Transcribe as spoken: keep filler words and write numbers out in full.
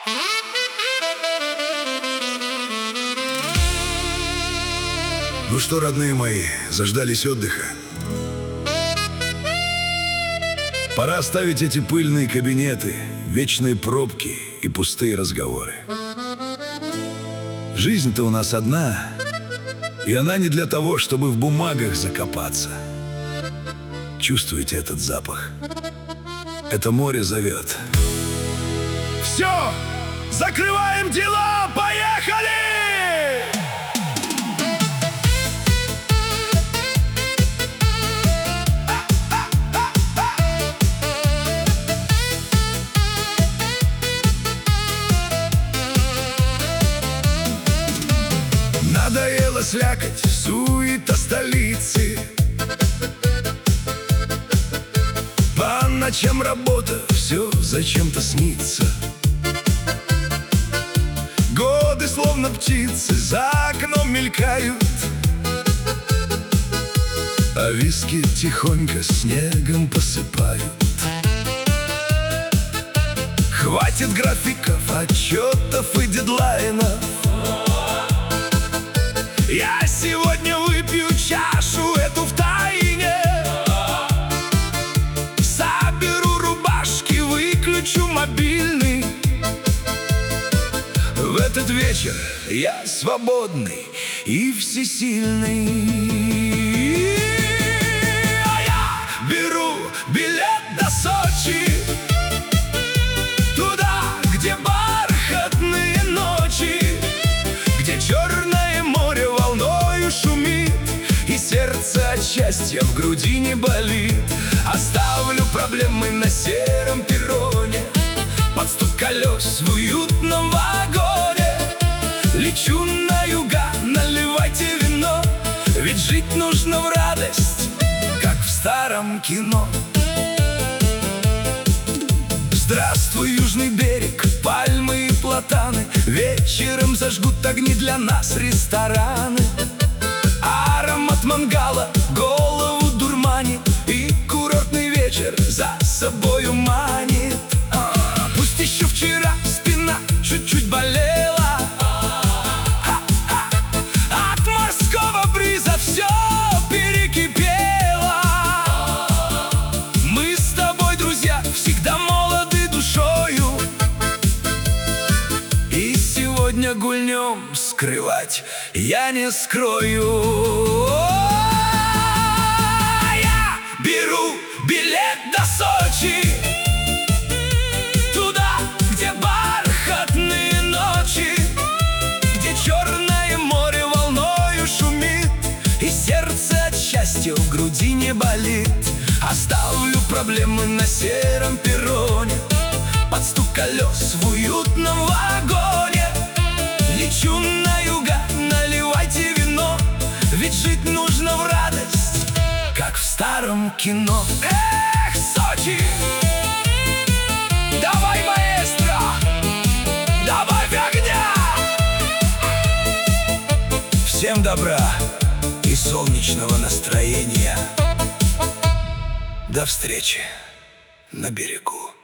Ну что, родные мои, заждались отдыха? Пора оставить эти пыльные кабинеты, вечные пробки и пустые разговоры. Жизнь-то у нас одна, и она не для того, чтобы в бумагах закопаться. Чувствуете этот запах? Это море зовет. Все! Закрываем дела! Поехали! Надоело слякоть, суета столицы. По ночам работа, все зачем-то снится. Годы словно птицы за окном мелькают, а виски тихонько снегом посыпают. Хватит графиков, отчетов и дедлайнов. Я сегодня выпью чашу эту втайне. Соберу рубашки, выключу мобильный. В этот вечер я свободный и всесильный. А я беру билет до Сочи, туда, где бархатные ночи, где черное море волною шумит, и сердце от счастья в груди не болит. Оставлю проблемы на сером перроне, под стук колес в уютном вагоне. Лечу на юга, наливайте вино, ведь жить нужно в радость, как в старом кино. Здравствуй, южный берег, пальмы и платаны. Вечером зажгут огни для нас рестораны. Аромат мангала голову дурманит, и курортный вечер за собою манит. а, Пусть еще вчера спина чуть-чуть болела, ха-ха, от морского бриза все перекипело. Мы с тобой, друзья, всегда молоды душою, и сегодня гульнем скрывать я не скрою. Я беру билет до Сочи, туда, где бархатные ночи, где черное море волною шумит, и сердце от счастья в груди не болит. Оставлю проблемы на сером перроне, под стук колес в уютном вагоне. Лечу на юга, наливайте вино, ведь жить нужно в радость, как в старом кино. Эх, Сочи! Давай, маэстро! Давай огня! Всем добра и солнечного настроения. До встречи на берегу.